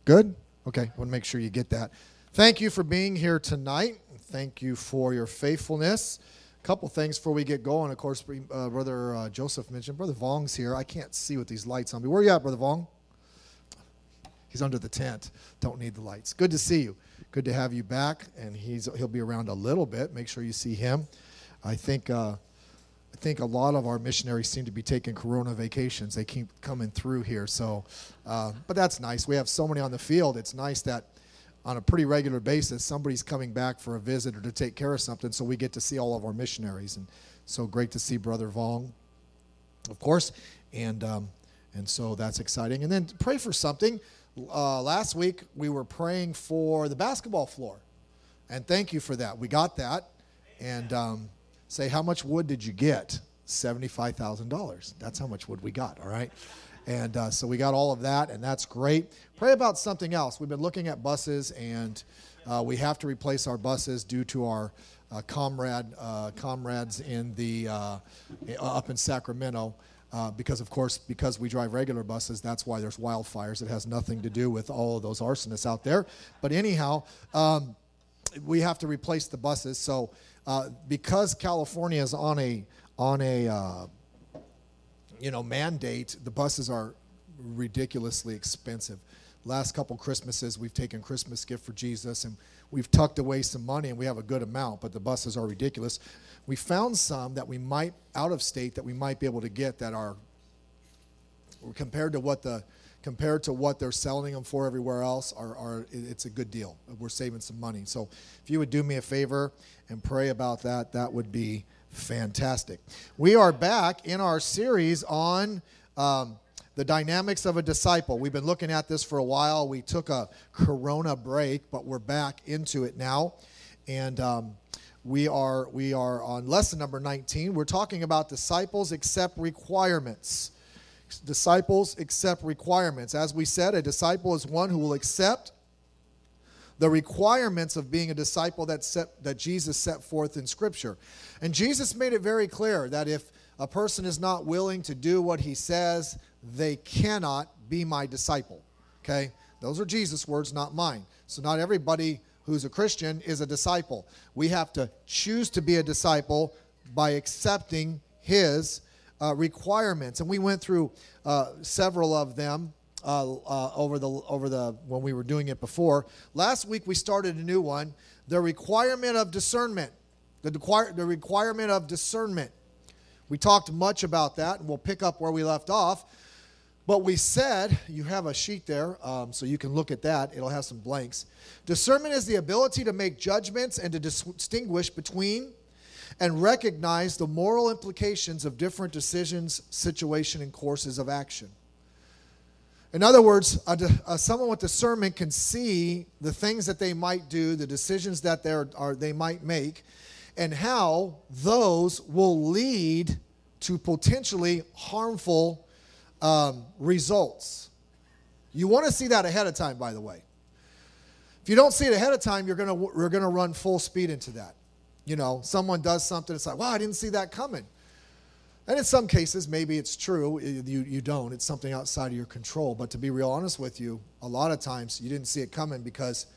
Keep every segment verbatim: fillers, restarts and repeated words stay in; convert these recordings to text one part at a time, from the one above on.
Good? Okay, I want to make sure you get that. Thank you for being here tonight. Thank you for your faithfulness. A couple things before we get going. Of course, uh, Brother uh, Joseph mentioned, Brother Vong's here. I can't see with these lights on me. Where are you at, Brother Vong? He's under the tent. Don't need the lights. Good to see you. Good to have you back, and he's he'll be around a little bit. Make sure you see him. I think uh, I think a lot of our missionaries seem to be taking Corona vacations. They keep coming through here, so uh, but that's nice. We have so many on the field. It's nice that on a pretty regular basis, somebody's coming back for a visit or to take care of something, so we get to see all of our missionaries. And so great to see Brother Vong, of course, and um, and so that's exciting. And then pray for something. Uh, last week, we were praying for the basketball floor, and thank you for that. We got that, and um, say, how much wood did you get? seventy-five thousand dollars. That's how much wood we got, all right? And uh, so we got all of that, and that's great. Pray about something else. We've been looking at buses, and uh, we have to replace our buses due to our uh, comrade uh, comrades in the uh, up in Sacramento. Uh, because, of course, because we drive regular buses, that's why there's wildfires. It has nothing to do with all of those arsonists out there. But anyhow, um, we have to replace the buses. So uh, because California is on a on a uh, you know mandate, the buses are ridiculously expensive. Last couple Christmases, we've taken Christmas gift for Jesus, and we've tucked away some money, and we have a good amount, but the buses are ridiculous. We found some that we might, out of state, that we might be able to get that are compared to what the compared to what they're selling them for everywhere else. Are, are it's a good deal. We're saving some money. So if you would do me a favor and pray about that, that would be fantastic. We are back in our series on um, the dynamics of a disciple. We've been looking at this for a while. We took a Corona break, but we're back into it now, and um, we are we are on lesson number nineteen. We're talking about disciples accept requirements. Disciples accept requirements. As we said, a disciple is one who will accept the requirements of being a disciple that set, that Jesus set forth in Scripture. And Jesus made it very clear that if a person is not willing to do what he says, they cannot be my disciple. Okay? Those are Jesus' words, not mine. So not everybody who's a Christian is a disciple. We have to choose to be a disciple by accepting his uh, requirements. And we went through uh, several of them uh, uh, over the over the when we were doing it before. Last week we started a new one, the requirement of discernment. The, dequire, the requirement of discernment. We talked much about that, and we'll pick up where we left off. But we said, you have a sheet there, um, so you can look at that. It'll have some blanks. Discernment is the ability to make judgments and to distinguish between and recognize the moral implications of different decisions, situation, and courses of action. In other words, a, a, someone with discernment can see the things that they might do, the decisions that they're, are, they might make, and how those will lead to potentially harmful Um, results. You want to see that ahead of time, by the way. If you don't see it ahead of time, you're gonna you're gonna run full speed into that. You know, someone does something, it's like, wow, I didn't see that coming. And in some cases, maybe it's true. You you don't. It's something outside of your control. But to be real honest with you, a lot of times you didn't see it coming because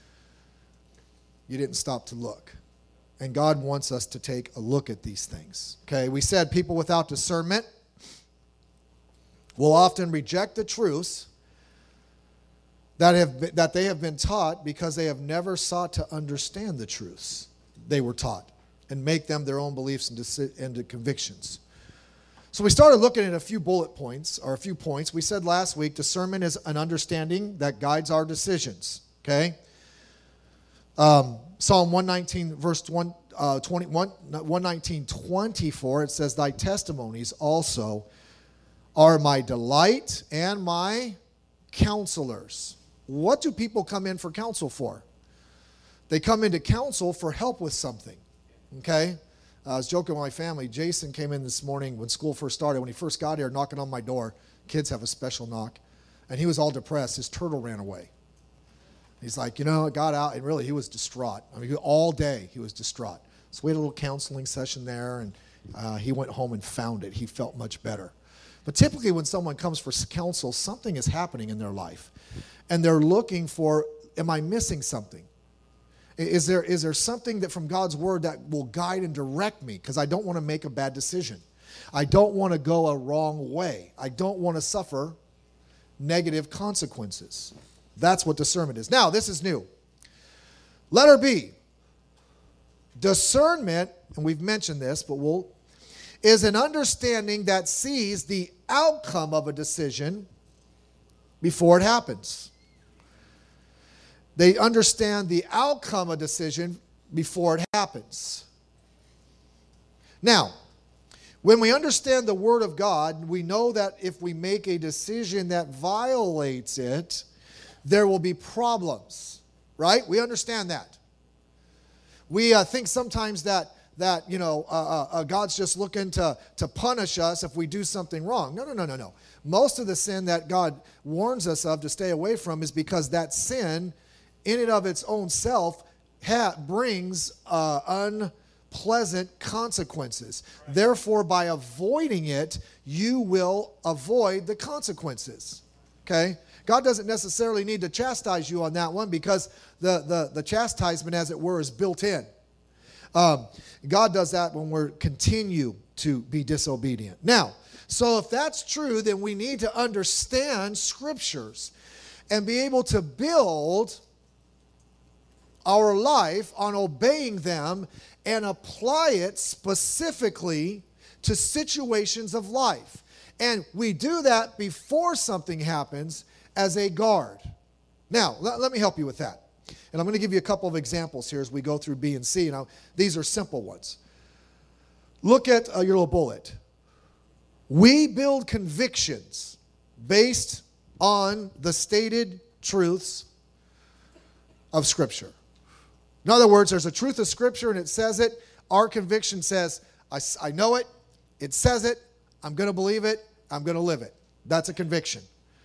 you didn't stop to look. And God wants us to take a look at these things. Okay, we said people without discernment will often reject the truths that have been, that they have been taught because they have never sought to understand the truths they were taught and make them their own beliefs and, deci- and convictions. So we started looking at a few bullet points, or a few points. We said last week, discernment is an understanding that guides our decisions, okay? Um, Psalm one nineteen, verse one, uh, twenty-one, one nineteen, twenty-four, it says, thy testimonies also are my delight and my counselors. What do people come in for counsel for? They come into counsel for help with something, okay? Uh, I was joking with my family. Jason came in this morning when school first started. When he first got here, knocking on my door. Kids have a special knock. And he was all depressed. His turtle ran away. He's like, you know, it got out. And really, he was distraught. I mean, all day he was distraught. So we had a little counseling session there, and uh, he went home and found it. He felt much better. But typically when someone comes for counsel, something is happening in their life. And they're looking for, am I missing something? Is there, is there something that from God's word that will guide and direct me? Because I don't want to make a bad decision. I don't want to go a wrong way. I don't want to suffer negative consequences. That's what discernment is. Now, this is new. Letter B. Discernment, and we've mentioned this, but we'll, is an understanding that sees the outcome of a decision before it happens. They understand the outcome of a decision before it happens. Now, when we understand the Word of God, we know that if we make a decision that violates it, there will be problems, right? We understand that. We uh, think sometimes that, that you know, uh, uh, God's just looking to, to punish us if we do something wrong. No, no, no, no, no. Most of the sin that God warns us of to stay away from is because that sin, in and of its own self, ha- brings uh, unpleasant consequences. Right. Therefore, by avoiding it, you will avoid the consequences. Okay? God doesn't necessarily need to chastise you on that one because the, the, the chastisement, as it were, is built in. Um, God does that when we continue to be disobedient. Now, so if that's true, then we need to understand Scriptures and be able to build our life on obeying them and apply it specifically to situations of life. And we do that before something happens as a guard. Now, let, let me help you with that. And I'm going to give you a couple of examples here as we go through B and C. Now, these are simple ones. Look at uh, your little bullet. We build convictions based on the stated truths of Scripture. In other words, there's a truth of Scripture and it says it. Our conviction says, I, I know it, it says it, I'm going to believe it, I'm going to live it. That's a conviction.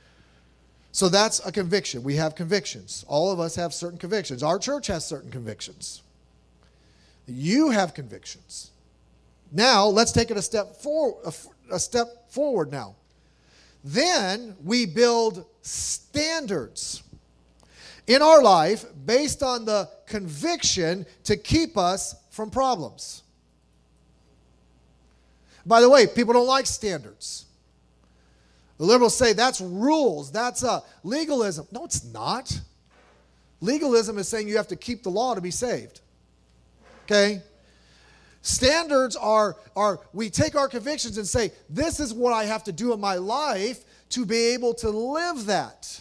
So that's a conviction. We have convictions. All of us have certain convictions. Our church has certain convictions. You have convictions. Now, let's take it a step for, a, a step forward now. Then we build standards in our life based on the conviction to keep us from problems. By the way, people don't like standards. The liberals say that's rules, that's uh, legalism. No, it's not. Legalism is saying you have to keep the law to be saved. Okay? Standards are, are we take our convictions and say, this is what I have to do in my life to be able to live that.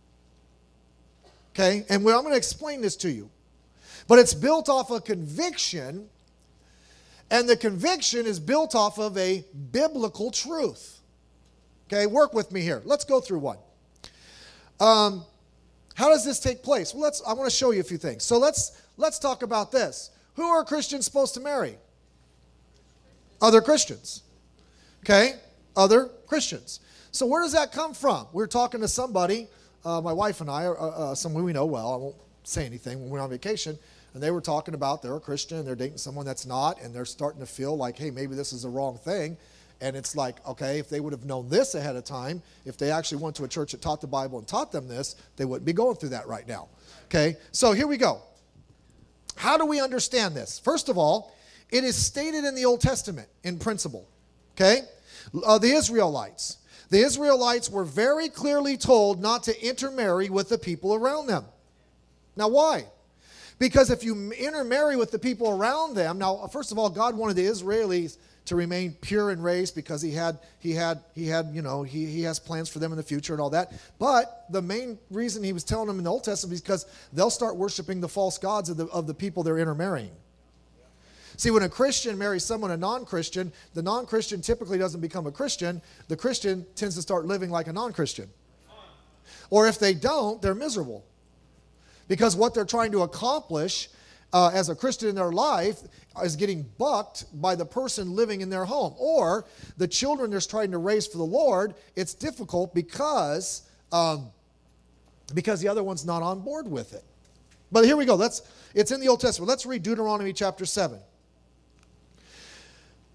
Okay? And I'm going to explain this to you. But it's built off a conviction, and the conviction is built off of a biblical truth. Okay, work with me here. Let's go through one. Um, how does this take place? Well, let's. I want to show you a few things. So let's let's talk about this. Who are Christians supposed to marry? Other Christians. Okay, other Christians. So where does that come from? We were talking to somebody, uh, my wife and I, uh, uh, someone we know well. I won't say anything when we're on vacation. And they were talking about they're a Christian and they're dating someone that's not, and they're starting to feel like, hey, maybe this is the wrong thing. And it's like, okay, if they would have known this ahead of time, if they actually went to a church that taught the Bible and taught them this, they wouldn't be going through that right now. Okay, so here we go. How do we understand this? First of all, it is stated in the Old Testament in principle. Okay, uh, the Israelites. The Israelites were very clearly told not to intermarry with the people around them. Now, why? Because if you intermarry with the people around them, now, first of all, God wanted the Israelis to remain pure in race because he had, he had, he had, you know, he, he has plans for them in the future and all that. But the main reason he was telling them in the Old Testament is because they'll start worshiping the false gods of the, of the people they're intermarrying. See, when a Christian marries someone, a non-Christian, the non-Christian typically doesn't become a Christian. The Christian tends to start living like a non-Christian. Or if they don't, they're miserable. Because what they're trying to accomplish uh, as a Christian in their life is getting bucked by the person living in their home. Or the children they're trying to raise for the Lord, it's difficult because, um, because the other one's not on board with it. But here we go. Let's, it's in the Old Testament. Let's read Deuteronomy chapter seven.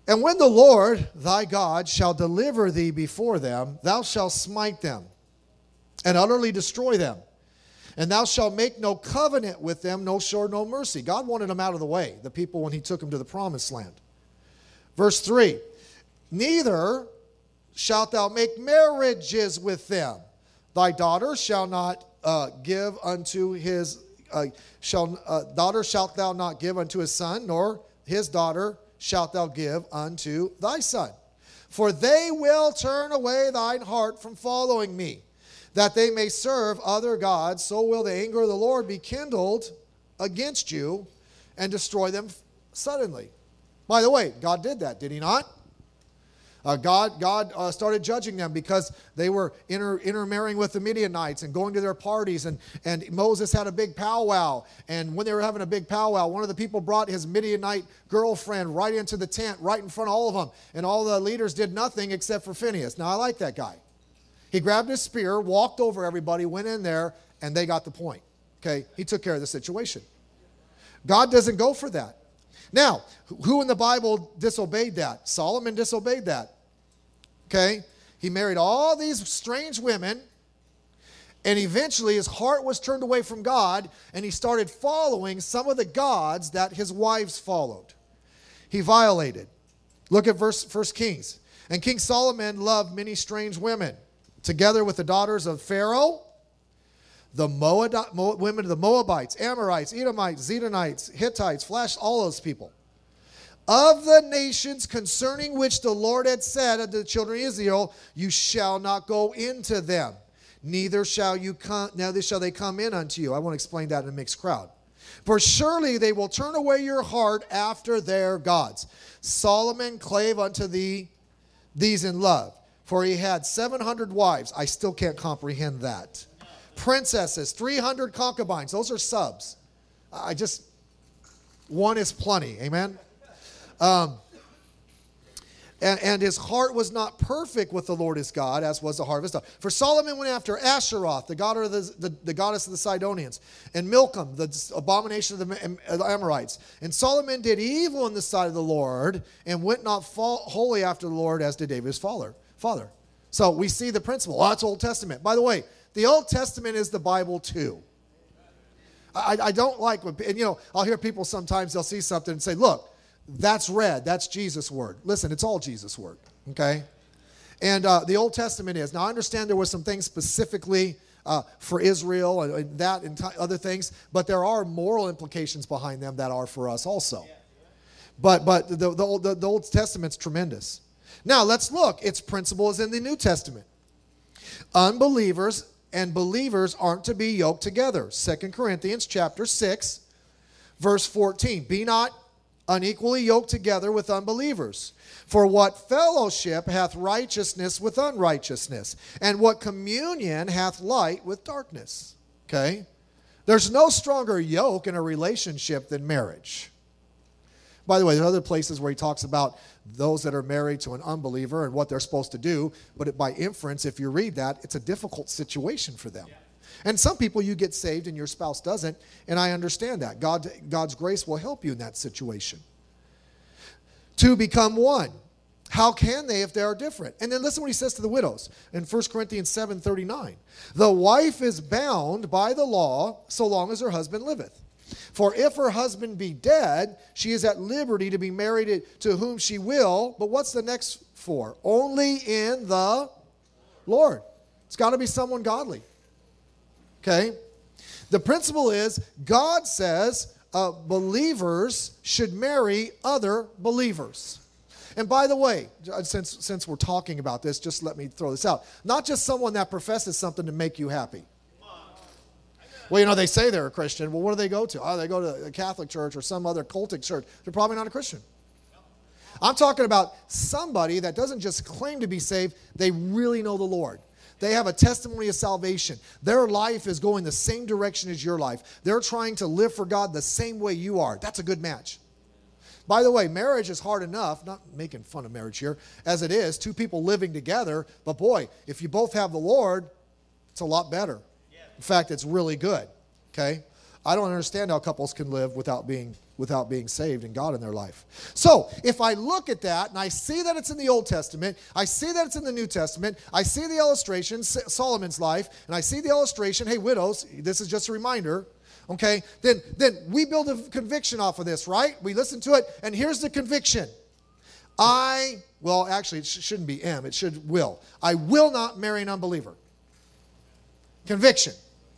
And when the Lord thy God shall deliver thee before them, thou shalt smite them and utterly destroy them. And thou shalt make no covenant with them, no shore, no mercy. God wanted them out of the way, the people, when he took them to the promised land. Verse three, neither shalt thou make marriages with them. Thy daughter shall not uh, give unto his, uh, shall, uh, daughter shalt thou not give unto his son, nor his daughter shalt thou give unto thy son. For they will turn away thine heart from following me, that they may serve other gods. So will the anger of the Lord be kindled against you and destroy them suddenly. By the way, God did that, did he not? Uh, God, God uh, started judging them because they were inter, intermarrying with the Midianites and going to their parties. And, and Moses had a big powwow. And when they were having a big powwow, one of the people brought his Midianite girlfriend right into the tent, right in front of all of them. And all the leaders did nothing except for Phinehas. Now, I like that guy. He grabbed his spear, walked over everybody, went in there, and they got the point. Okay? He took care of the situation. God doesn't go for that. Now, who in the Bible disobeyed that? Solomon disobeyed that. Okay? He married all these strange women, and eventually his heart was turned away from God, and he started following some of the gods that his wives followed. He violated. Look at verse First Kings. And King Solomon loved many strange women, together with the daughters of Pharaoh, the Moab, Moab, women of the Moabites, Amorites, Edomites, Zidonites, Hittites, Flash, all those people. Of the nations concerning which the Lord had said unto the children of Israel, you shall not go into them, neither shall you come, neither shall they come in unto you. I want to explain that in a mixed crowd. For surely they will turn away your heart after their gods. Solomon clave unto thee these in love, for he had seven hundred wives. I still can't comprehend that. Princesses, three hundred concubines. Those are subs. I just, one is plenty. Amen? Um, and, and his heart was not perfect with the Lord his God, as was the heart of his daughter. For Solomon went after Asheroth, the, god of the, the, the goddess of the Sidonians, and Milcom, the abomination of the Amorites. And Solomon did evil in the sight of the Lord, and went not wholly after the Lord, as did David his father. father. So we see the principle. Oh, that's Old Testament. By the way, the Old Testament is the Bible too. I, I don't like, when, and you know, I'll hear people sometimes, they'll see something and say, look, that's red. That's Jesus' word. Listen, it's all Jesus' word, okay? And uh, the Old Testament is. Now, I understand there were some things specifically uh, for Israel and, and that and t- other things, but there are moral implications behind them that are for us also. But but the, the, the, the Old Testament's tremendous. Now, let's look. Its principle is in the New Testament. Unbelievers and believers aren't to be yoked together. Second Corinthians chapter six, verse fourteen. Be not unequally yoked together with unbelievers. For what fellowship hath righteousness with unrighteousness? And what communion hath light with darkness? Okay? There's no stronger yoke in a relationship than marriage. By the way, there are other places where he talks about those that are married to an unbeliever and what they're supposed to do. But by inference, if you read that, it's a difficult situation for them. And some people, you get saved and your spouse doesn't, and I understand that. God, God's grace will help you in that situation. To become one. How can they if they are different? And then listen what he says to the widows in First Corinthians seven thirty-nine. The wife is bound by the law so long as her husband liveth. For if her husband be dead, she is at liberty to be married to whom she will. But what's the next for? Only in the Lord. It's got to be someone godly. Okay? The principle is God says uh, believers should marry other believers. And by the way, since, since we're talking about this, just let me throw this out. Not just someone that professes something to make you happy. Well, you know, they say they're a Christian. Well, what do they go to? Oh, they go to a Catholic church or some other cultic church. They're probably not a Christian. I'm talking about somebody that doesn't just claim to be saved. They really know the Lord. They have a testimony of salvation. Their life is going the same direction as your life. They're trying to live for God the same way you are. That's a good match. By the way, marriage is hard enough, not making fun of marriage here, as it is, two people living together. But boy, if you both have the Lord, it's a lot better. In fact, it's really good. Okay? I don't understand how couples can live without being without being saved and God in their life. So if I look at that and I see that it's in the Old Testament, I see that it's in the New Testament, I see the illustration, Solomon's life, and I see the illustration, hey, widows, this is just a reminder, okay, then, then we build a conviction off of this, right? We listen to it, and here's the conviction. I, well, actually, it sh- shouldn't be am, it should will. I will not marry an unbeliever. Conviction.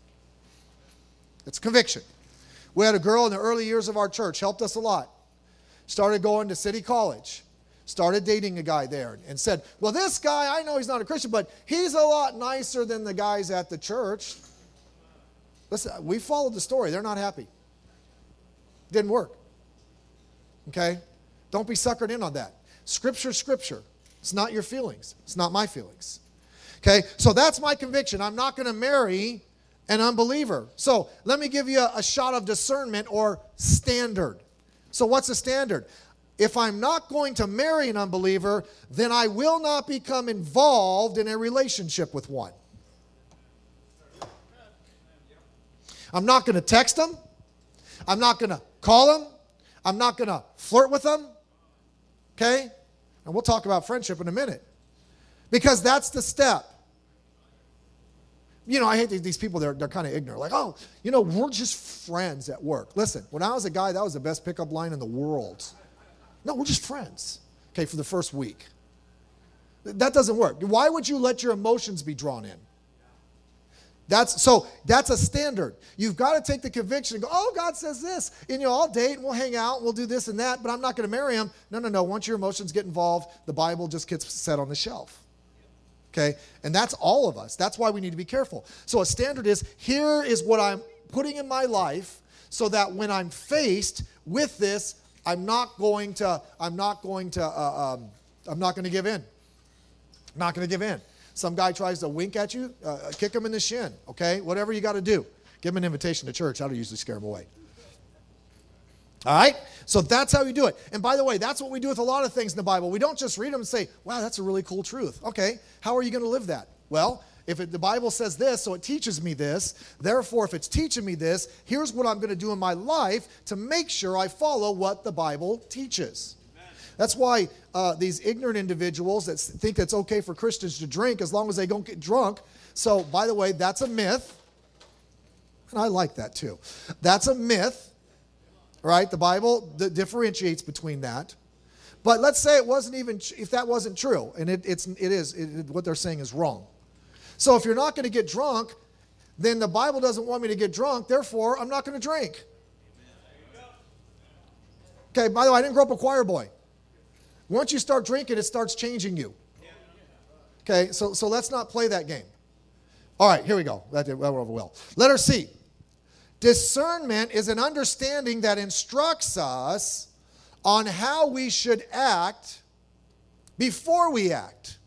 It's conviction. We had a girl in the early years of our church, helped us a lot. Started going to City College. Started dating a guy there and said, well, this guy, I know he's not a Christian, but he's a lot nicer than the guys at the church. Listen, we followed the story. They're not happy. Didn't work. Okay? Don't be suckered in on that. Scripture, scripture. It's not your feelings. It's not my feelings. Okay? So that's my conviction. I'm not going to marry an unbeliever. So let me give you a, a shot of discernment or standard. So what's the standard? If I'm not going to marry an unbeliever, then I will not become involved in a relationship with one. I'm not going to text them. I'm not going to call them. I'm not going to flirt with them. Okay? And we'll talk about friendship in a minute. Because that's the step. You know, I hate these people, they're, they're kind of ignorant. Like, oh, you know, we're just friends at work. Listen, when I was a guy, that was the best pickup line in the world. No, we're just friends. Okay, for the first week. That doesn't work. Why would you let your emotions be drawn in? That's so that's a standard. You've got to take the conviction and go, oh, God says this. And, you know, I'll date and we'll hang out and we'll do this and that, but I'm not going to marry him. No, no, no. Once your emotions get involved, the Bible just gets set on the shelf. Okay? And that's all of us. That's why we need to be careful. So a standard is, here is what I'm putting in my life so that when I'm faced with this, I'm not going to, I'm not going to, uh, um, I'm not going to give in. I'm not going to give in. Some guy tries to wink at you, uh, kick him in the shin, okay? Whatever you got to do. Give him an invitation to church. That'll usually scare him away. All right? So that's how you do it. And by the way, that's what we do with a lot of things in the Bible. We don't just read them and say, wow, that's a really cool truth. Okay, how are you going to live that? Well, if it, the Bible says this, so it teaches me this. Therefore, if it's teaching me this, here's what I'm going to do in my life to make sure I follow what the Bible teaches. Amen. That's why uh, these ignorant individuals that think it's okay for Christians to drink as long as they don't get drunk. So, by the way, that's a myth. And I like that too. That's a myth. Right? The Bible d- differentiates between that. But let's say it wasn't even, if that wasn't true, and it, it's, it is, it, what they're saying is wrong. So if you're not going to get drunk, then the Bible doesn't want me to get drunk, therefore I'm not going to drink. Okay, by the way, I didn't grow up a choir boy. Once you start drinking, it starts changing you. Okay, so, so let's not play that game. All right, here we go. That, that went over well. Letter C. Discernment is an understanding that instructs us on how we should act before we act.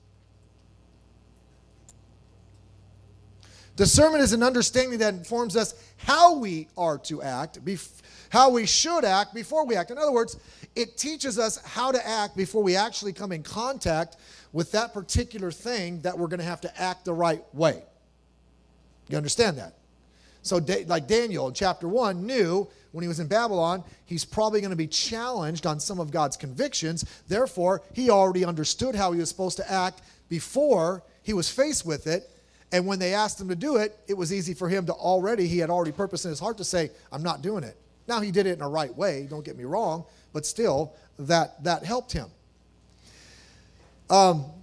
Discernment is an understanding that informs us how we are to act, bef- how we should act before we act. In other words, it teaches us how to act before we actually come in contact with that particular thing that we're going to have to act the right way. You understand that? So like Daniel in chapter one knew when he was in Babylon, he's probably going to be challenged on some of God's convictions. Therefore, he already understood how he was supposed to act before he was faced with it. And when they asked him to do it, it was easy for him to already, he had already purpose in his heart to say, I'm not doing it. Now, he did it in a right way, don't get me wrong, but still, that, that helped him. Um,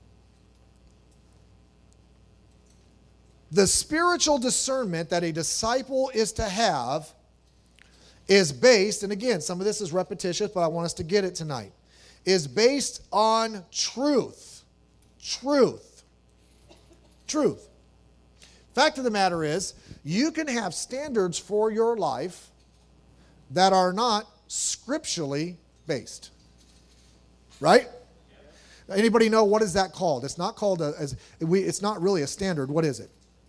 the spiritual discernment that a disciple is to have is based, and again, some of this is repetitious, but I want us to get it tonight, is based on truth. Truth. Truth. Fact of the matter is, you can have standards for your life that are not scripturally based. Right? Anybody know what is that called? It's not called a, as we. It's not really a standard. What is it?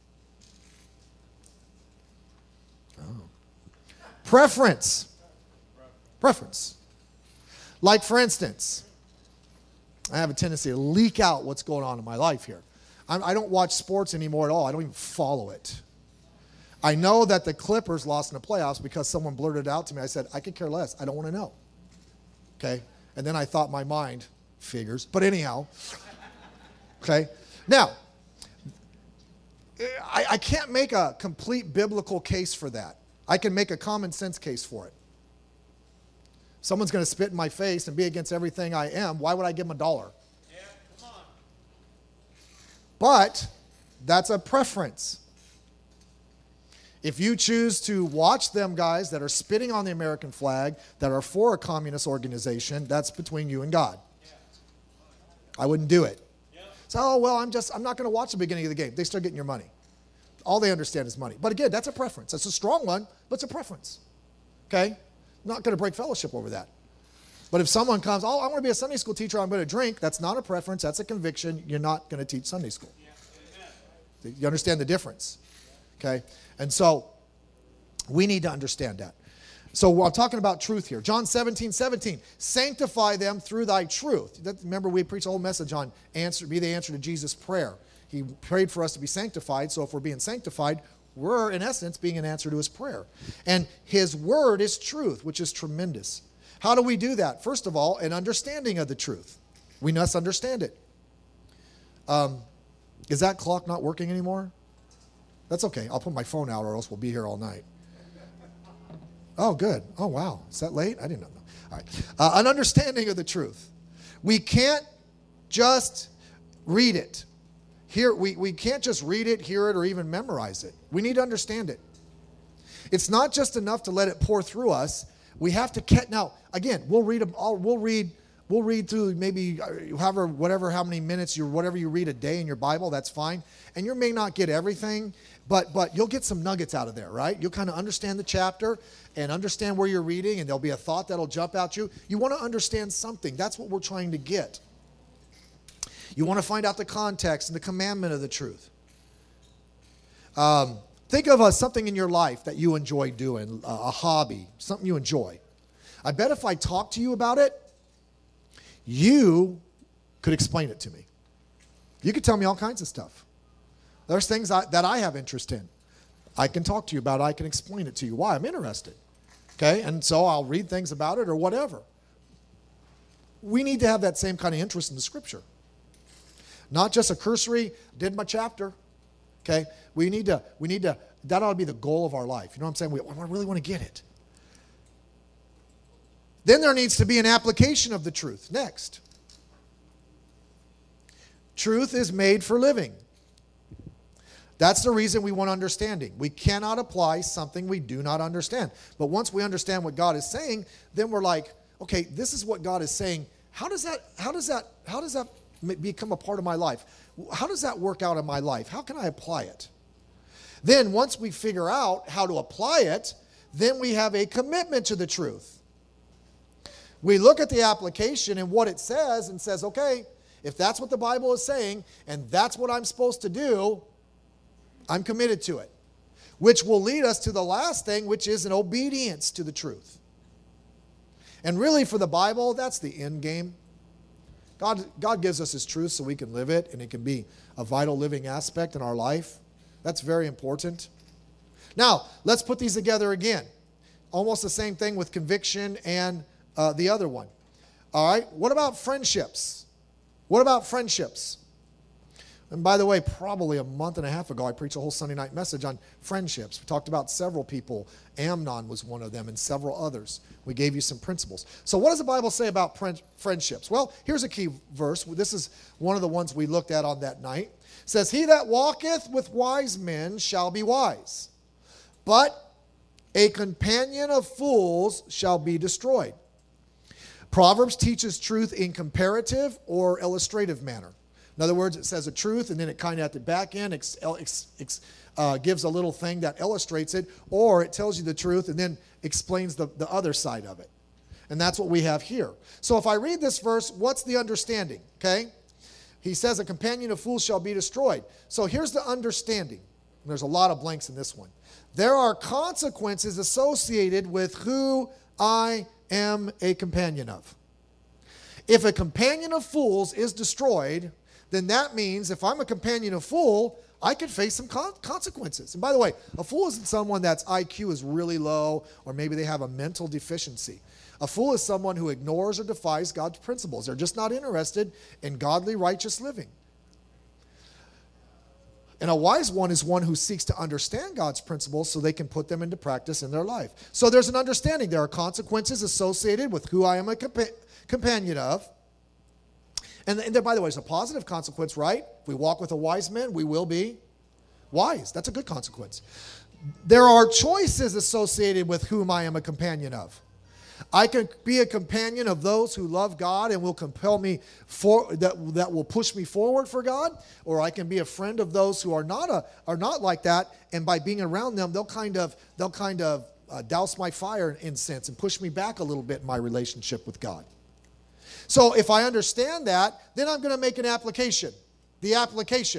Oh. Preference. Preference. Like, for instance, I have a tendency to leak out what's going on in my life here. I don't watch sports anymore at all. I don't even follow it. I know that the Clippers lost in the playoffs because someone blurted out to me. I said, I could care less. I don't want to know. Okay? And then I thought my mind figures. But anyhow, okay? Now, I, I can't make a complete biblical case for that. I can make a common sense case for it. Someone's going to spit in my face and be against everything I am. Why would I give them a dollar? Yeah, come on. But that's a preference. If you choose to watch them guys that are spitting on the American flag, that are for a communist organization, that's between you and God. I wouldn't do it. So, oh, well, I'm just, I'm not going to watch the beginning of the game. They start getting your money. All they understand is money. But again, that's a preference. That's a strong one, but it's a preference. Okay? I'm not going to break fellowship over that. But if someone comes, oh, I want to be a Sunday school teacher, I'm going to drink, that's not a preference, that's a conviction. You're not going to teach Sunday school. You understand the difference? Okay? And so we need to understand that. So I'm talking about truth here. John seventeen, seventeen. Sanctify them through thy truth. That, remember, we preached a whole message on answer, be the answer to Jesus' prayer. He prayed for us to be sanctified. So if we're being sanctified, we're, in essence, being an answer to his prayer. And his word is truth, which is tremendous. How do we do that? First of all, an understanding of the truth. We must understand it. Um, is that clock not working anymore? That's okay. I'll put my phone out or else we'll be here all night. Oh, good. Oh, wow. Is that late? I didn't know. All right. Uh, an understanding of the truth. We can't just read it. Here, we, we can't just read it, hear it, or even memorize it. We need to understand it. It's not just enough to let it pour through us. We have to catch. Now, again, we'll read. All, we'll read. We'll read through maybe however, whatever, how many minutes you, whatever you read a day in your Bible. That's fine. And you may not get everything, but but you'll get some nuggets out of there, right? You'll kind of understand the chapter and understand where you're reading, and there'll be a thought that'll jump out you. You want to understand something. That's what we're trying to get. You want to find out the context and the commandment of the truth. Um, think of uh, something in your life that you enjoy doing, uh, a hobby, something you enjoy. I bet if I talk to you about it, you could explain it to me. You could tell me all kinds of stuff. There's things I, that I have interest in. I can talk to you about it. I can explain it to you. Why? I'm interested. Okay? And so I'll read things about it or whatever. We need to have that same kind of interest in the Scripture. Not just a cursory, did my chapter. Okay? We need to, we need to, that ought to be the goal of our life. You know what I'm saying? We, I really want to get it. Then there needs to be an application of the truth. Next. Truth is made for living. That's the reason we want understanding. We cannot apply something we do not understand. But once we understand what God is saying, then we're like, okay, this is what God is saying. How does that, how does that, how does that become a part of my life? How does that work out in my life? How can I apply it? Then once we figure out how to apply it, then we have a commitment to the truth. We look at the application and what it says and says, okay, if that's what the Bible is saying and that's what I'm supposed to do, I'm committed to it. Which will lead us to the last thing, which is an obedience to the truth. And really for the Bible, that's the end game. God, God gives us his truth so we can live it and it can be a vital living aspect in our life. That's very important. Now, let's put these together again. Almost the same thing with conviction and uh, the other one. All right, what about friendships? What about friendships? And by the way, probably a month and a half ago, I preached a whole Sunday night message on friendships. We talked about several people. Amnon was one of them and several others. We gave you some principles. So what does the Bible say about friendships? Well, here's a key verse. This is one of the ones we looked at on that night. It says, he that walketh with wise men shall be wise, but a companion of fools shall be destroyed. Proverbs teaches truth in comparative or illustrative manner. In other words, it says a truth, and then it kind of at the back end ex, ex, ex, uh, gives a little thing that illustrates it, or it tells you the truth and then explains the, the other side of it. And that's what we have here. So if I read this verse, what's the understanding? Okay? He says, a companion of fools shall be destroyed. So here's the understanding. And there's a lot of blanks in this one. There are consequences associated with who I am a companion of. If a companion of fools is destroyed, then that means if I'm a companion of fool, I could face some con- consequences. And by the way, a fool isn't someone that's I Q is really low, or maybe they have a mental deficiency. A fool is someone who ignores or defies God's principles. They're just not interested in godly, righteous living. And a wise one is one who seeks to understand God's principles so they can put them into practice in their life. So there's an understanding. There are consequences associated with who I am a compa- companion of. And, and there, by the way, it's a positive consequence, right? If we walk with a wise man, we will be wise. That's a good consequence. There are choices associated with whom I am a companion of. I can be a companion of those who love God and will compel me for that that will push me forward for God, or I can be a friend of those who are not a are not like that, and by being around them, they'll kind of they'll kind of uh, douse my fire in sense and push me back a little bit in my relationship with God. So if I understand that, then I'm going to make an application. The application.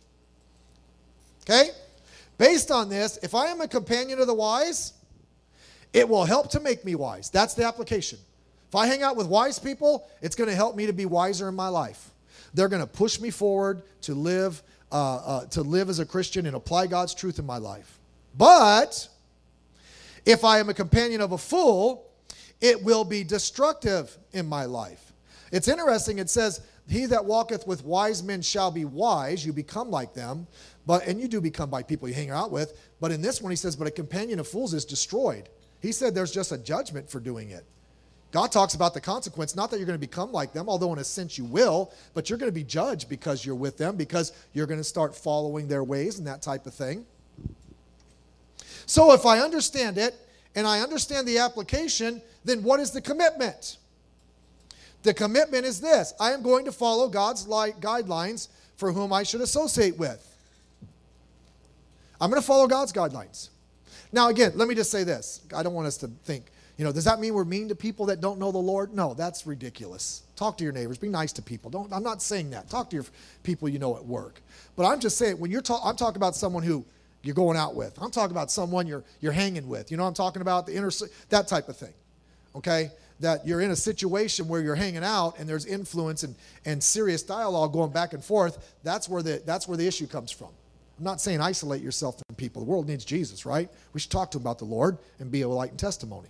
Okay? Based on this, if I am a companion of the wise, it will help to make me wise. That's the application. If I hang out with wise people, it's going to help me to be wiser in my life. They're going to push me forward to live, uh, uh, to live as a Christian and apply God's truth in my life. But if I am a companion of a fool, it will be destructive in my life. It's interesting. It says, he that walketh with wise men shall be wise. You become like them. But and you do become by people you hang out with. But in this one, he says, but a companion of fools is destroyed. He said there's just a judgment for doing it. God talks about the consequence, not that you're going to become like them, although in a sense you will, but you're going to be judged because you're with them, because you're going to start following their ways and that type of thing. So if I understand it, and I understand the application, then what is the commitment? The commitment is this: I am going to follow God's light guidelines for whom I should associate with. I'm going to follow God's guidelines. Now, again, let me just say this. I don't want us to think, you know, does that mean we're mean to people that don't know the Lord? No, that's ridiculous. Talk to your neighbors. Be nice to people. Don't. I'm not saying that. Talk to your people you know at work. But I'm just saying, when you're talking, I'm talking about someone who you're going out with. I'm talking about someone you're you're hanging with. You know what I'm talking about? The inner, that type of thing. Okay? That you're in a situation where you're hanging out and there's influence and, and serious dialogue going back and forth. That's where the that's where the issue comes from. I'm not saying isolate yourself from people. The world needs Jesus, right? We should talk to them about the Lord and be a light and testimony.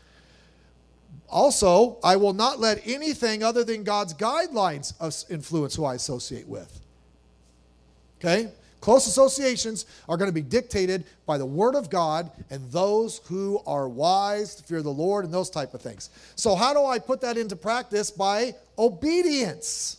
Also, I will not let anything other than God's guidelines influence who I associate with. Okay? Close associations are going to be dictated by the Word of God and those who are wise, fear the Lord, and those type of things. So how do I put that into practice? By obedience.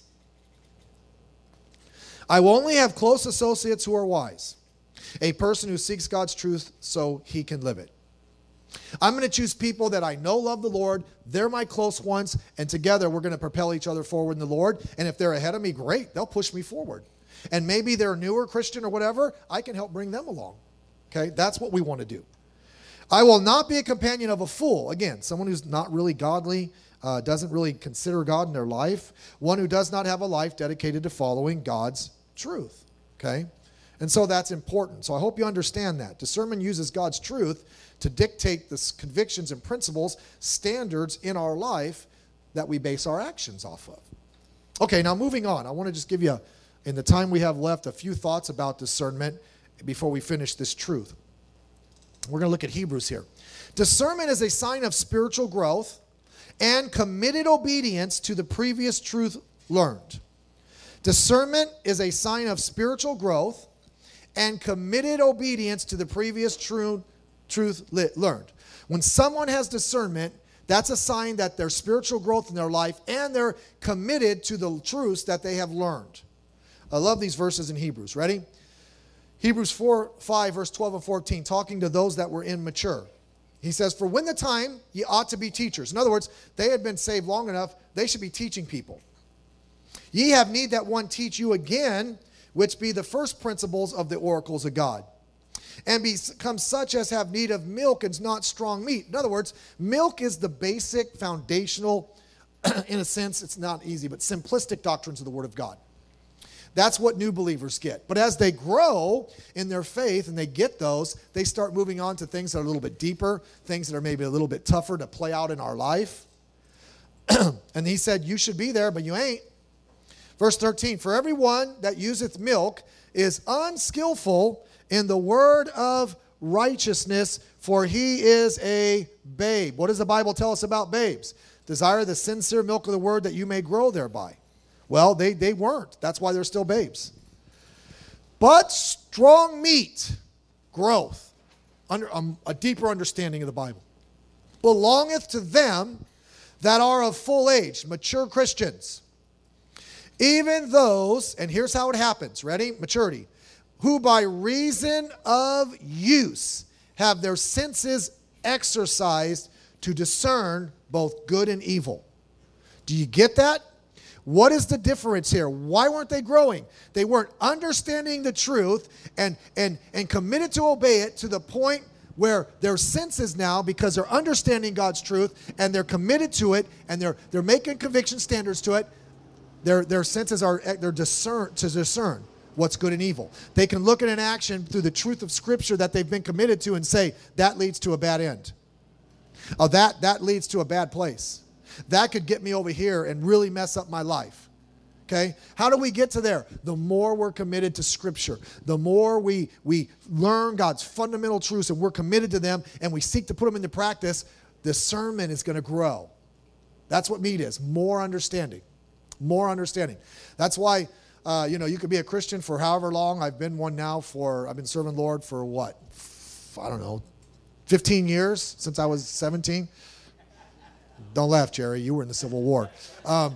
I will only have close associates who are wise. A person who seeks God's truth so he can live it. I'm going to choose people that I know love the Lord. They're my close ones. And together we're going to propel each other forward in the Lord. And if they're ahead of me, great. They'll push me forward. And maybe they're a newer Christian or whatever. I can help bring them along. Okay? That's what we want to do. I will not be a companion of a fool. Again, someone who's not really godly. Uh, doesn't really consider God in their life. One who does not have a life dedicated to following God's truth. Okay? And so that's important. So I hope you understand that. Discernment uses God's truth to dictate the convictions and principles, standards in our life that we base our actions off of. Okay, now moving on. I want to just give you, in the time we have left, a few thoughts about discernment before we finish this truth. We're going to look at Hebrews here. Discernment is a sign of spiritual growth and committed obedience to the previous truth learned. Discernment is a sign of spiritual growth and committed obedience to the previous true, truth learned. When someone has discernment, that's a sign that there's spiritual growth in their life and they're committed to the truths that they have learned. I love these verses in Hebrews. Ready? Hebrews four, five, verse twelve and fourteen, talking to those that were immature. He says, for when the time ye ought to be teachers. In other words, they had been saved long enough, they should be teaching people. Ye have need that one teach you again, which be the first principles of the oracles of God. And become such as have need of milk and not strong meat. In other words, milk is the basic, foundational, in a sense, it's not easy, but simplistic doctrines of the Word of God. That's what new believers get. But as they grow in their faith and they get those, they start moving on to things that are a little bit deeper, things that are maybe a little bit tougher to play out in our life. And he said, you should be there, but you ain't. Verse thirteen, for everyone that useth milk is unskillful in the word of righteousness, for he is a babe. What does the Bible tell us about babes? Desire the sincere milk of the word that you may grow thereby. Well, they, they weren't. That's why they're still babes. But strong meat, growth, under, um, a deeper understanding of the Bible, belongeth to them that are of full age, mature Christians. Even those, and here's how it happens. Ready? Maturity. Who by reason of use have their senses exercised to discern both good and evil. Do you get that? What is the difference here? Why weren't they growing? They weren't understanding the truth and, and, and committed to obey it to the point where their senses now, because they're understanding God's truth and they're committed to it and they're, they're making conviction standards to it, their, their senses are they're discern, to discern what's good and evil. They can look at an action through the truth of Scripture that they've been committed to and say, that leads to a bad end. Oh, that, that leads to a bad place. That could get me over here and really mess up my life. Okay? How do we get to there? The more we're committed to Scripture, the more we, we learn God's fundamental truths and we're committed to them and we seek to put them into practice, discernment is going to grow. That's what meat is. More understanding. More understanding. That's why, uh, you know, you could be a Christian for however long. I've been one now for, I've been serving the Lord for what? I don't know, fifteen years since I was seventeen. Don't laugh, Jerry. You were in the Civil War. Um,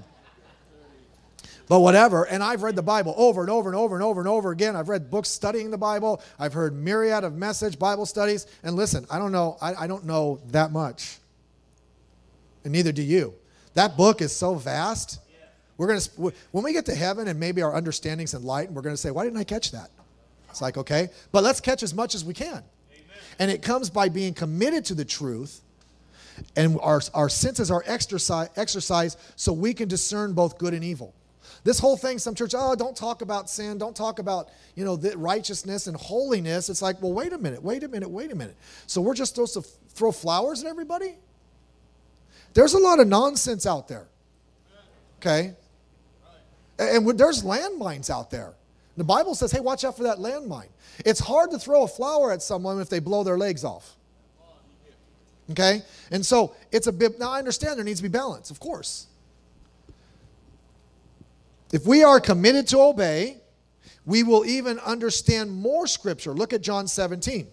but whatever. And I've read the Bible over and over and over and over and over again. I've read books studying the Bible. I've heard myriad of message Bible studies. And listen, I don't know. I, I don't know that much. And neither do you. That book is so vast. We're going to, when we get to heaven and maybe our understanding's enlightened, we're going to say, why didn't I catch that? It's like, okay. But let's catch as much as we can. Amen. And it comes by being committed to the truth. And our, our senses are exercise, exercised so we can discern both good and evil. This whole thing, some church, oh, don't talk about sin. Don't talk about, you know, the righteousness and holiness. It's like, well, wait a minute, wait a minute, wait a minute. So we're just supposed to f- throw flowers at everybody? There's a lot of nonsense out there. Okay? And there's landmines out there. The Bible says, hey, watch out for that landmine. It's hard to throw a flower at someone if they blow their legs off. Okay? And so it's a bit, now I understand there needs to be balance, of course. If we are committed to obey, we will even understand more Scripture. Look at John seventeen.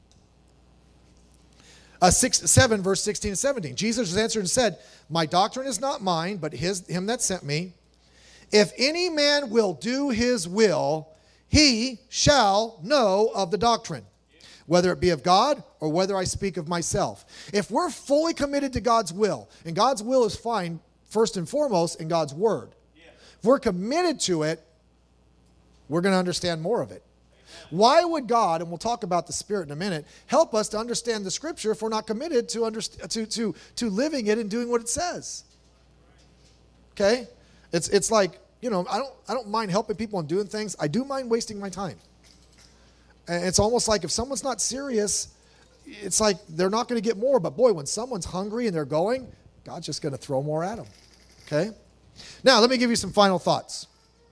Uh, six, seven, verse sixteen and seventeen. Jesus answered and said, my doctrine is not mine, but his, him that sent me. If any man will do his will, he shall know of the doctrine, whether it be of God or whether I speak of myself. If we're fully committed to God's will, and God's will is fine first and foremost in God's word. If we're committed to it, we're going to understand more of it. Why would God, and we'll talk about the Spirit in a minute, help us to understand the Scripture if we're not committed to, underst- to, to, to living it and doing what it says? Okay? It's, it's like, you know, I don't, I don't mind helping people and doing things. I do mind wasting my time. And it's almost like if someone's not serious, it's like they're not going to get more. But boy, when someone's hungry and they're going, God's just going to throw more at them. Okay? Now, let me give you some final thoughts.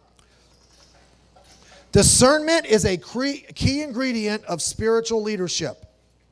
Discernment is a key ingredient of spiritual leadership.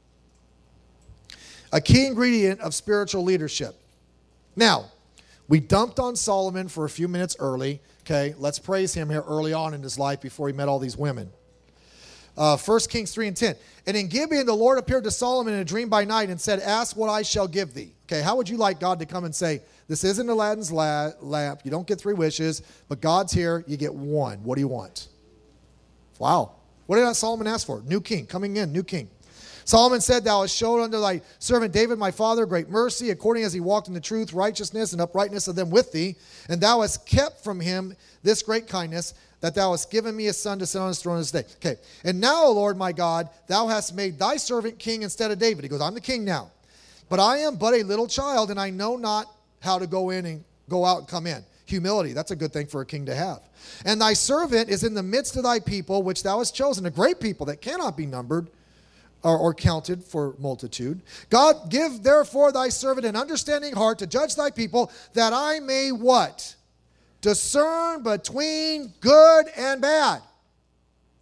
A key ingredient of spiritual leadership. Now, we dumped on Solomon for a few minutes early. Okay, let's praise him here early on in his life before he met all these women. Uh, First Kings three and ten. And in Gibeon, the Lord appeared to Solomon in a dream by night and said, ask what I shall give thee. Okay, how would you like God to come and say, this isn't Aladdin's la- lamp. You don't get three wishes, but God's here. You get one. What do you want? Wow. What did Solomon ask for? New king. Coming in, new king. Solomon said, thou hast showed unto thy servant David my father great mercy, according as he walked in the truth, righteousness, and uprightness of them with thee. And thou hast kept from him this great kindness, that thou hast given me a son to sit on his throne this day. Okay. And now, O Lord my God, thou hast made thy servant king instead of David. He goes, I'm the king now. But I am but a little child, and I know not how to go in and go out and come in. Humility, that's a good thing for a king to have. And thy servant is in the midst of thy people, which thou hast chosen, a great people that cannot be numbered or, or counted for multitude. God, give therefore thy servant an understanding heart to judge thy people, that I may what? Discern between good and bad.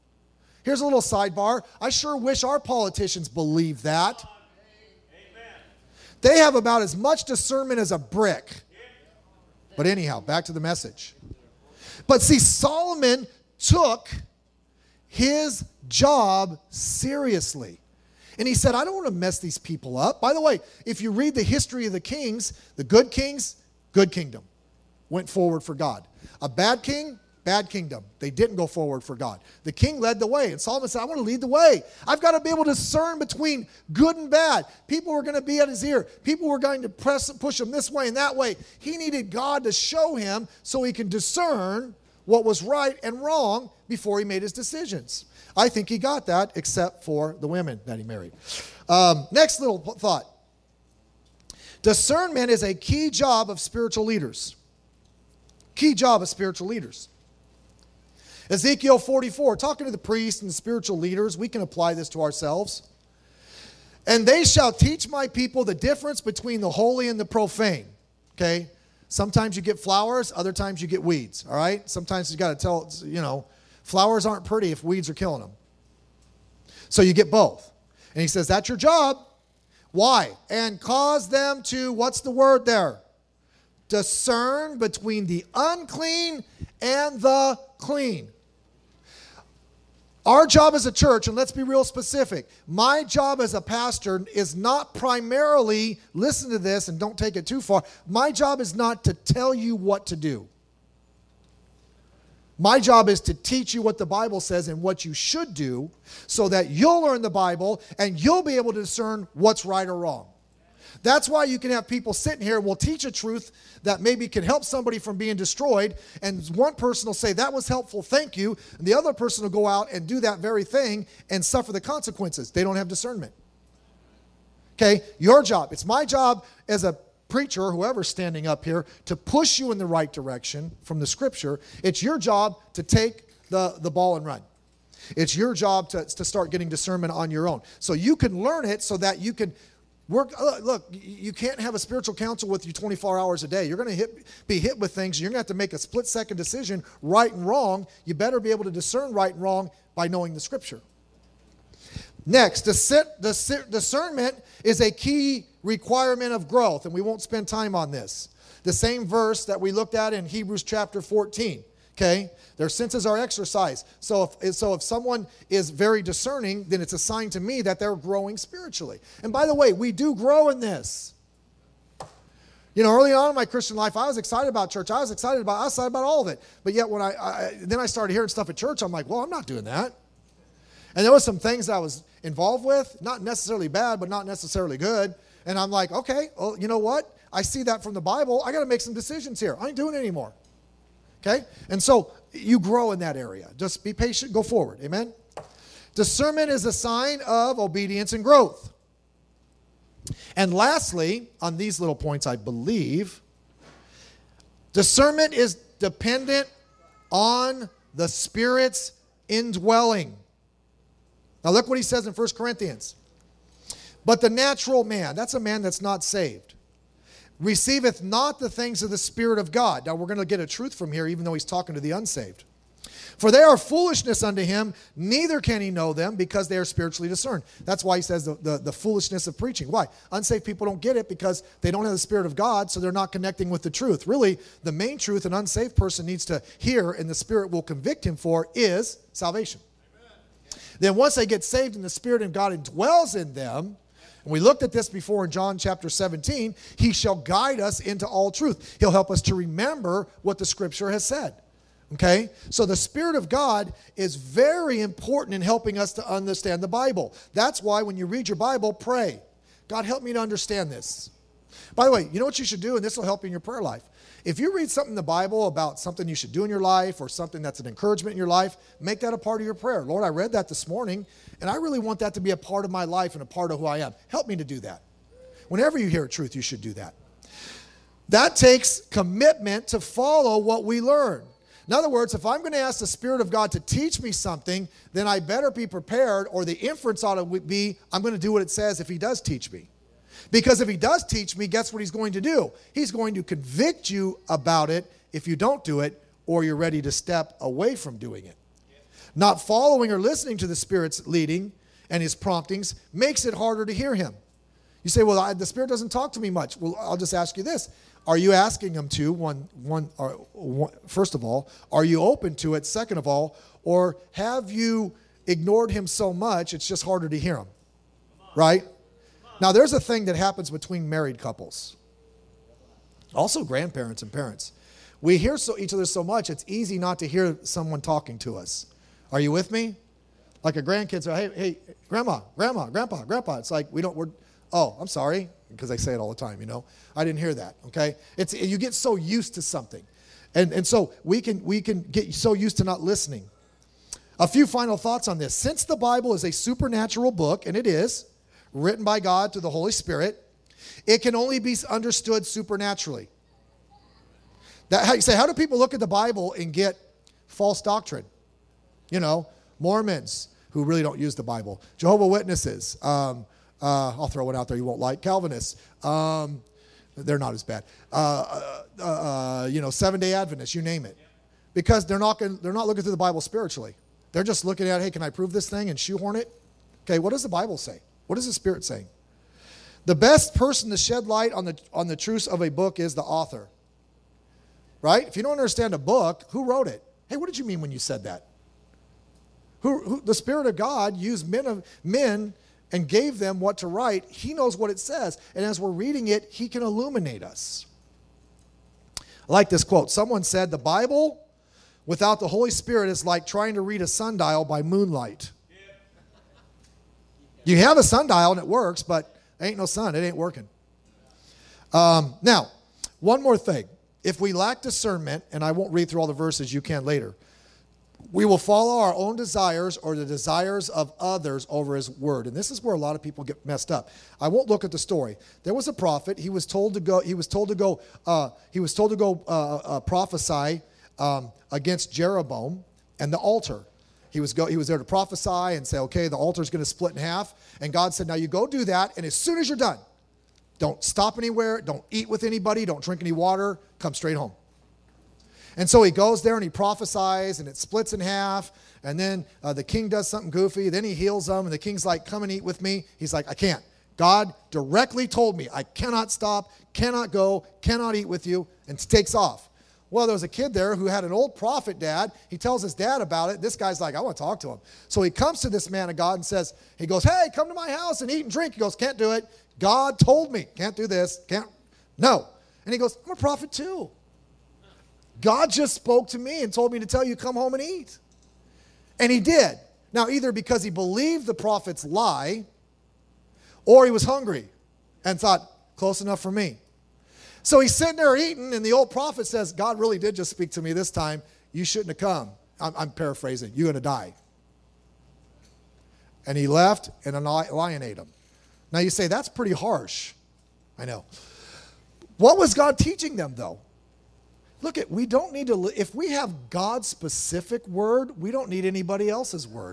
Here's a little sidebar. I sure wish our politicians believed that. They have about as much discernment as a brick. But anyhow, back to the message. But see, Solomon took his job seriously. And he said, I don't want to mess these people up. By the way, if you read the history of the kings, the good kings, good kingdom, went forward for God. A bad king, bad kingdom. They didn't go forward for God. The king led the way. And Solomon said, I want to lead the way. I've got to be able to discern between good and bad. People were going to be at his ear. People were going to press, push him this way and that way. He needed God to show him so he can discern what was right and wrong before he made his decisions. I think he got that, except for the women that he married. Um, next little thought. Discernment is a key job of spiritual leaders. Key job of spiritual leaders. Ezekiel forty-four, talking to the priests and the spiritual leaders, we can apply this to ourselves. And they shall teach my people the difference between the holy and the profane. Okay? Sometimes you get flowers, other times you get weeds, all right? Sometimes you got to tell, you know, flowers aren't pretty if weeds are killing them. So you get both. And he says, that's your job. Why? And cause them to, what's the word there? Discern between the unclean and the clean. Our job as a church, and let's be real specific, my job as a pastor is not primarily, listen to this and don't take it too far, my job is not to tell you what to do. My job is to teach you what the Bible says and what you should do so that you'll learn the Bible and you'll be able to discern what's right or wrong. That's why you can have people sitting here and will teach a truth that maybe can help somebody from being destroyed. And one person will say, that was helpful, thank you. And the other person will go out and do that very thing and suffer the consequences. They don't have discernment. Okay, your job. It's my job as a preacher, or whoever's standing up here, to push you in the right direction from the Scripture. It's your job to take the, the ball and run. It's your job to, to start getting discernment on your own. So you can learn it so that you can work. Look, you can't have a spiritual counsel with you twenty-four hours a day. You're going to hit, be hit with things. You're going to have to make a split-second decision, right and wrong. You better be able to discern right and wrong by knowing the Scripture. Next, discernment is a key requirement of growth, and we won't spend time on this. The same verse that we looked at in Hebrews chapter fourteen, okay? Their senses are exercised. So if, so if someone is very discerning, then it's a sign to me that they're growing spiritually. And by the way, we do grow in this. You know, early on in my Christian life, I was excited about church. I was excited about, I was excited about all of it. But yet when I, I then I started hearing stuff at church, I'm like, well, I'm not doing that. And there was some things I was involved with, not necessarily bad, but not necessarily good. And I'm like, okay, well, you know what? I see that from the Bible. I got to make some decisions here. I ain't doing it anymore. Okay? And so you grow in that area. Just be patient. Go forward. Amen? Discernment is a sign of obedience and growth. And lastly, on these little points, I believe, discernment is dependent on the Spirit's indwelling. Now look what he says in First Corinthians. But the natural man, that's a man that's not saved, receiveth not the things of the Spirit of God. Now we're going to get a truth from here, even though he's talking to the unsaved. For they are foolishness unto him, neither can he know them, because they are spiritually discerned. That's why he says the, the, the foolishness of preaching. Why? Unsaved people don't get it because they don't have the Spirit of God, so they're not connecting with the truth. Really, the main truth an unsaved person needs to hear and the Spirit will convict him for is salvation. Then once they get saved and the Spirit of God indwells in them, and we looked at this before in John chapter seventeen, he shall guide us into all truth. He'll help us to remember what the Scripture has said. Okay? So the Spirit of God is very important in helping us to understand the Bible. That's why when you read your Bible, pray. God, help me to understand this. By the way, you know what you should do, and this will help you in your prayer life. If you read something in the Bible about something you should do in your life or something that's an encouragement in your life, make that a part of your prayer. Lord, I read that this morning, and I really want that to be a part of my life and a part of who I am. Help me to do that. Whenever you hear truth, you should do that. That takes commitment to follow what we learn. In other words, if I'm going to ask the Spirit of God to teach me something, then I better be prepared, or the inference ought to be, I'm going to do what it says if he does teach me. Because if he does teach me, guess what he's going to do? He's going to convict you about it if you don't do it, or you're ready to step away from doing it. Not following or listening to the Spirit's leading and his promptings makes it harder to hear him. You say, well, I, the Spirit doesn't talk to me much. Well, I'll just ask you this. Are you asking him to, one, one, or, one, first of all? Are you open to it, second of all? Or have you ignored him so much it's just harder to hear him? Right? Now, there's a thing that happens between married couples. Also grandparents and parents. We hear so, each other so much, it's easy not to hear someone talking to us. Are you with me? Like a grandkid say, hey, hey, grandma, grandma, grandpa, grandpa. It's like we don't, we're, oh, I'm sorry, because I say it all the time, you know. I didn't hear that, okay? It's, you get so used to something. And, and so we can, we can get so used to not listening. A few final thoughts on this. Since the Bible is a supernatural book, and it is, written by God through the Holy Spirit, it can only be understood supernaturally. That, how you say, how do people look at the Bible and get false doctrine? You know, Mormons who really don't use the Bible. Jehovah's Witnesses. Um, uh, I'll throw one out there you won't like. Calvinists. Um, they're not as bad. Uh, uh, uh, you know, Seventh-day Adventists, you name it. Because they're not gonna, they're not looking through the Bible spiritually. They're just looking at, hey, can I prove this thing and shoehorn it? Okay, what does the Bible say? What is the Spirit saying? The best person to shed light on the, on the truths of a book is the author. Right? If you don't understand a book, who wrote it? Hey, what did you mean when you said that? Who, who the Spirit of God used men of men and gave them what to write. He knows what it says. And as we're reading it, he can illuminate us. I like this quote. Someone said, the Bible without the Holy Spirit is like trying to read a sundial by moonlight. You have a sundial and it works, but ain't no sun. It ain't working. Um, now, one more thing. If we lack discernment, and I won't read through all the verses, you can later, we will follow our own desires or the desires of others over his word. And this is where a lot of people get messed up. I won't look at the story. There was a prophet. He was told to go, he was told to go, uh, he was told to go uh, uh, prophesy um, against Jeroboam and the altar. He was, go, he was there to prophesy and say, okay, the altar is going to split in half. And God said, now you go do that, and as soon as you're done, don't stop anywhere, don't eat with anybody, don't drink any water, come straight home. And so he goes there and he prophesies, and it splits in half, and then uh, the king does something goofy, then he heals them, and the king's like, come and eat with me. He's like, I can't. God directly told me I cannot stop, cannot go, cannot eat with you, and takes off. Well, there was a kid there who had an old prophet dad. He tells his dad about it. This guy's like, I want to talk to him. So he comes to this man of God and says, he goes, hey, come to my house and eat and drink. He goes, can't do it. God told me, can't do this, can't, no. And he goes, I'm a prophet too. God just spoke to me and told me to tell you, come home and eat. And he did. Now, either because he believed the prophet's lie, or he was hungry and thought, close enough for me. So he's sitting there eating, and the old prophet says, God really did just speak to me this time. You shouldn't have come. I'm, I'm paraphrasing. You're going to die. And he left, and a lion ate him. Now you say, that's pretty harsh. I know. What was God teaching them, though? Look, at we don't need to, if we have God's specific word, we don't need anybody else's word.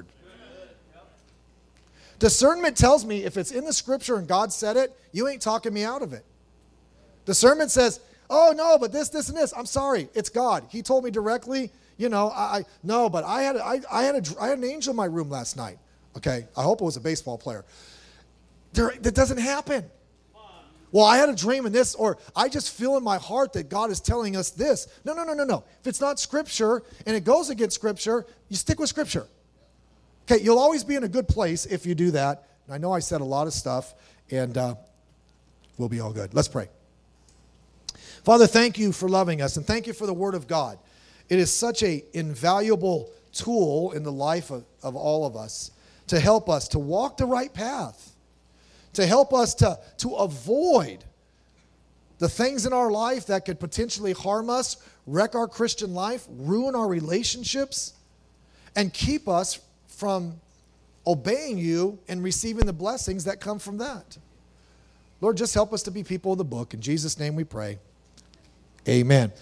Discernment tells me if it's in the scripture and God said it, you ain't talking me out of it. Discernment says, oh, no, but this, this, and this. I'm sorry. It's God. He told me directly, you know, I, I no, but I had, I, I, had a, I had an angel in my room last night. Okay, I hope it was a baseball player. There, that doesn't happen. Well, I had a dream in this, or I just feel in my heart that God is telling us this. No, no, no, no, no. If it's not Scripture and it goes against Scripture, you stick with Scripture. Okay, you'll always be in a good place if you do that. And I know I said a lot of stuff, and uh, we'll be all good. Let's pray. Father, thank you for loving us, and thank you for the Word of God. It is such an invaluable tool in the life of, of all of us to help us to walk the right path, to help us to, to avoid the things in our life that could potentially harm us, wreck our Christian life, ruin our relationships, and keep us from obeying you and receiving the blessings that come from that. Lord, just help us to be people of the book. In Jesus' name we pray. Amen.